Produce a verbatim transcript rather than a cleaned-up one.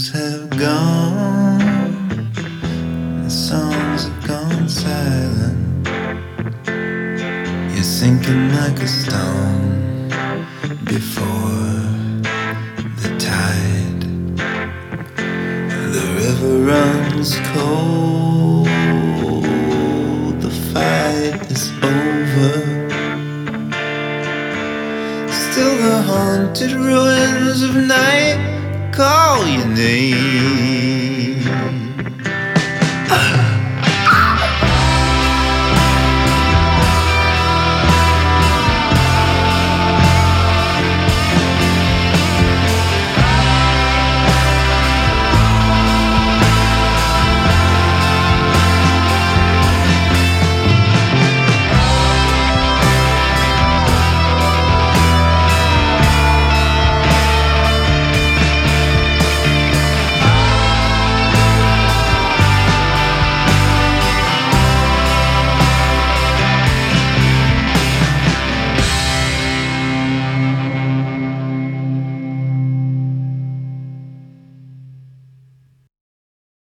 angels have gone, the songs have gone silent. You're sinking like a stone before the tide. The river runs cold, the fight is over. Still the haunted ruins of night call your name.